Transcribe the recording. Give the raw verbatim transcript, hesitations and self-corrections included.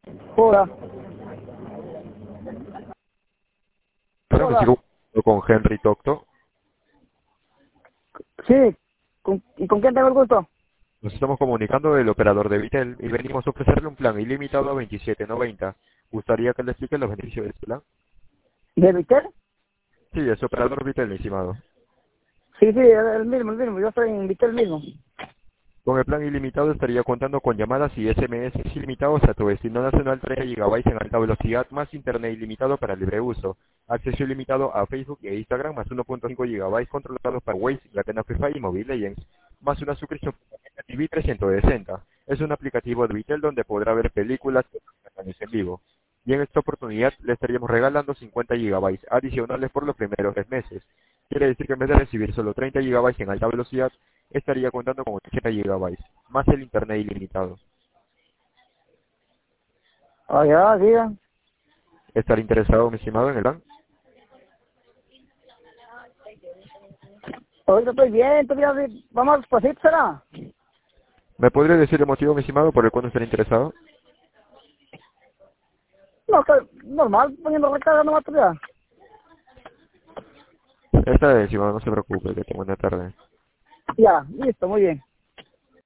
Hola. Claro que Hola. sigo con Henry Tocto. Sí. ¿Con- ¿Y con quién tengo el gusto? Nos estamos comunicando del operador de Vitel y venimos a ofrecerle un plan ilimitado a veintisiete noventa. ¿Gustaría que le explique los beneficios de este plan? ¿De Vitel? Sí, es operador Vitel, mi estimado. Sí, sí, el el mismo, el mismo. Yo estoy en Vitel mismo. Con el plan ilimitado estaría contando con llamadas y S M S ilimitados a tu destino nacional, treinta gigabytes en alta velocidad, más internet ilimitado para libre uso, acceso ilimitado a Facebook e Instagram, más uno punto cinco gigabytes controlados para Waze, Latina Free Fire y Mobile Legends, más una suscripción a T V trescientos sesenta. Es un aplicativo de Vitel donde podrá ver películas en vivo. Y en esta oportunidad le estaríamos regalando cincuenta gigabytes adicionales por los primeros tres meses. Quiere decir que en vez de recibir solo treinta gigabytes en alta velocidad, estaría contando con ochenta gigabytes, más el internet ilimitado. Ah, ya, diga. ¿Estar interesado, mi estimado, en el plan? Ahorita estoy bien, todavía sí. Vamos despacito, ¿será? ¿Me podría decir el motivo, mi estimado, por el cual no estaría interesado? No, estoy normal, poniendo recarga nomás todavía. Esta vez, estimado, no se preocupe, que tengo una tarde. Ya, listo, muy bien.